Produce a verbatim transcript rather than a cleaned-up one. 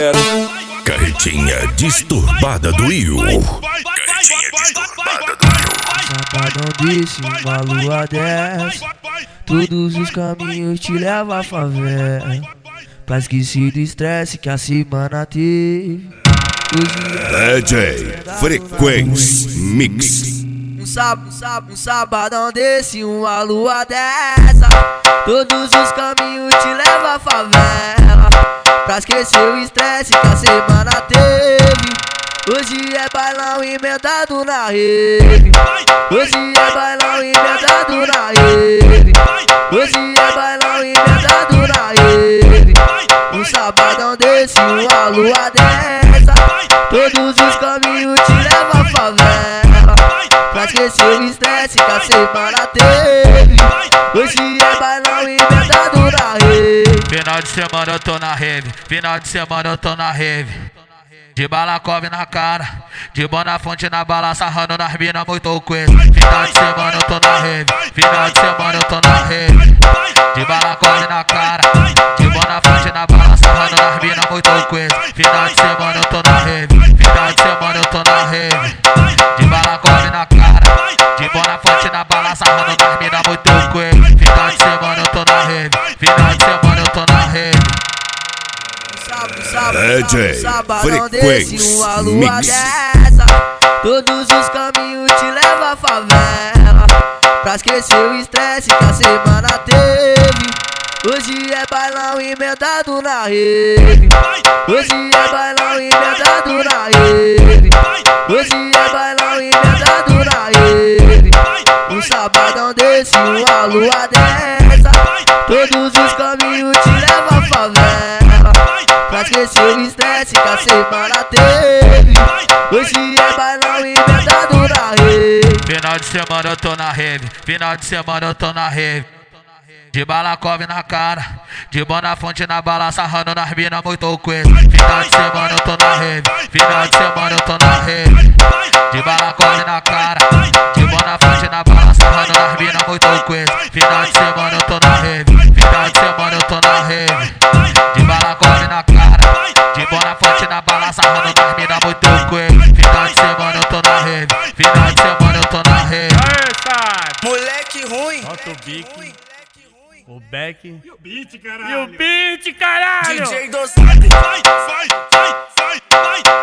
Carretinha disturbada do Will. Carretinha disturbada do Will. Sabadão desse, uma lua dessa, todos os caminhos te levam à favela, pra esquecer do estresse que a semana teve. D J Frequência Mix. Um sábado, um sábado, um sabadão desse, uma lua dessa, todos os caminhos te levam à favela, pra esquecer o estresse que a semana teve. Hoje é bailão emendado na rede. Hoje é bailão emendado na rede. Hoje é bailão emendado na rede. Um sabadão desse, uma lua dessa, todos os caminhos te levam à favela, pra esquecer o estresse que a semana teve. Hoje é bailão emendado na rede. Final de semana eu tô na rave, final de semana eu tô na rave. De balacove na cara, de Bonafonte na bala, sarrando nas mina muito coisa. Final de semana eu tô na rave, final de semana eu tô na rave. De balacove na cara, de Bonafonte na bala, sarrando nas mina muito coisa. Final de semana eu tô na rave, final de semana eu tô na rave. De balacove na cara, de Bonafonte na bala, sarrando nas mina muito coisa. Final de semana eu tô na rave, final de semana eu tô na rave. D J Sabadão desse, uma lua Mix. dessa, todos os caminhos te levam à favela, pra esquecer o estresse que a semana teve. Hoje é bailão emendado na rede. Hoje é bailão emendado na rede. Hoje é bailão emendado na rede. Um sabadão desse, uma lua dessa, todos os caminhos te levam à favela, pra esquecer o estresse que a semana teve. Hoje é bailão emendado na rede. Final de semana eu tô na rave, final de semana eu tô na rave. De balacove na cara, de Bonafonte na bala, sarrando nas mina muito coisa. Final de semana eu tô na rave, final de semana eu tô na rave. De balacove na cara, de Bonafonte na bala, sarrando nas mina muito coisa. Final de semana eu tô na rave, final de semana eu tô na rave. De balacove na cara, de Bonafonte na bala, sarrando nas mina muito coisa. Final de semana eu tô na rave, final de semana eu tô na rave. Moleque ruim. Solta o bico, o back E o beat, caralho. e o beat, caralho! D J dos Vai, vai, vai, vai, vai.